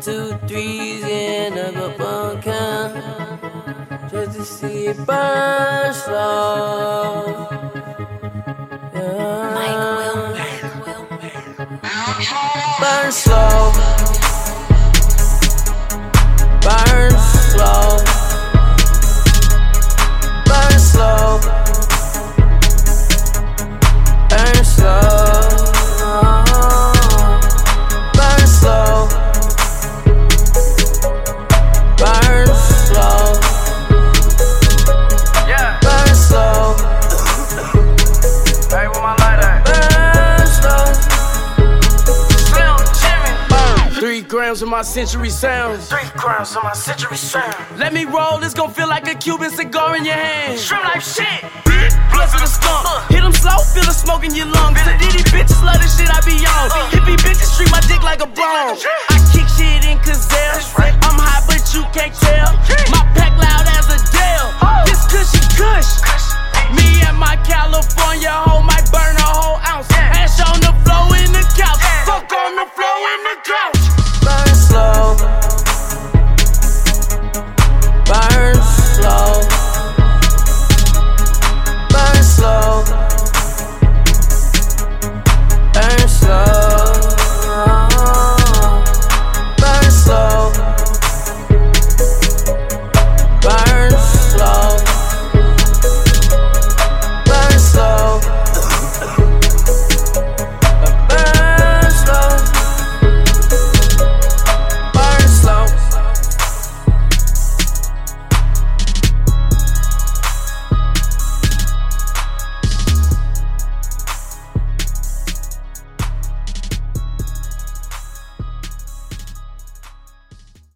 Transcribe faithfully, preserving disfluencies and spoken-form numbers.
Two threes and I go one count, just to see it burn slow. Yeah. Burn slow, burn slow, burn slow, burn slow, burn slow, burn slow, yeah, burn slow. Hey, where my light at? Burn slow. Slim Jimmy. Burn. Three grams of my century sounds. Three grams of my century sound. Let me roll, it's gon' feel like a Cuban cigar in your hand. Shrimp like shit. Blood to the skunk. Hit them slow, feel the smoke in your lungs. The Diddy bitches love the shit I be on. Hippie bitches treat my dick like a bone.